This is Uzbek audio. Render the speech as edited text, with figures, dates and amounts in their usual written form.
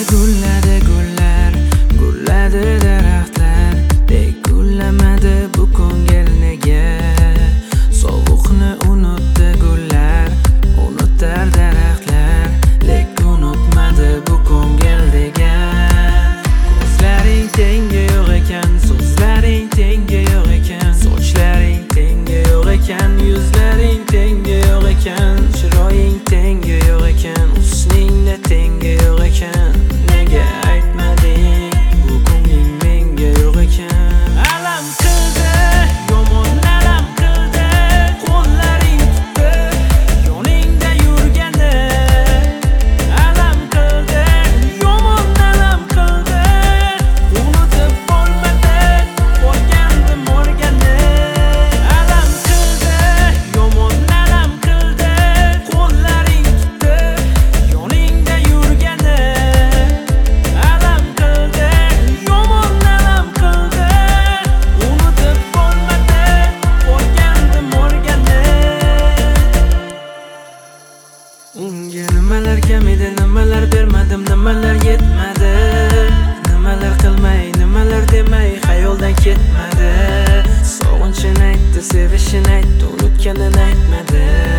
gulladi gullar, gulladi daraxtlar, dek gullamadi bu ko'ngil nega? Sovuqni unutdi gullar, unutar daraxtlar, lek unutmadi bu ko'ngil degan. Ko'zlaring tengi yo'q ekan, so'zlaring tengi yo'q ekan, sochlaring tengi yo'q ekan, yuzlaring tengi yo'q ekan, chiroying tengi yo'q ekan, husningda tengi yo'q ekan. Nega aytmading bu ko'ngling menga yo'q ekan? Alam qildi, yomon alam qildi, qo'llaring tutdi yoningda yurganda. Alam qildi, yomon alam qildi, unutib bo'lmadi borgandim borganda. Alam qildi, yomon alam qildi, qo'llaring tutdi yoningda yurganda. Alam qildi, yomon alam qildi, unutib bo'lmadi borgandim borganda. Unga nimalar kam edi, nimalar bermadim, nimalar yetmadi, nimalar qilmay, nimalar demay xayoldan ketmadi. Sog'inchini aytdi, sevishini aytdi, unutganini aytmadi.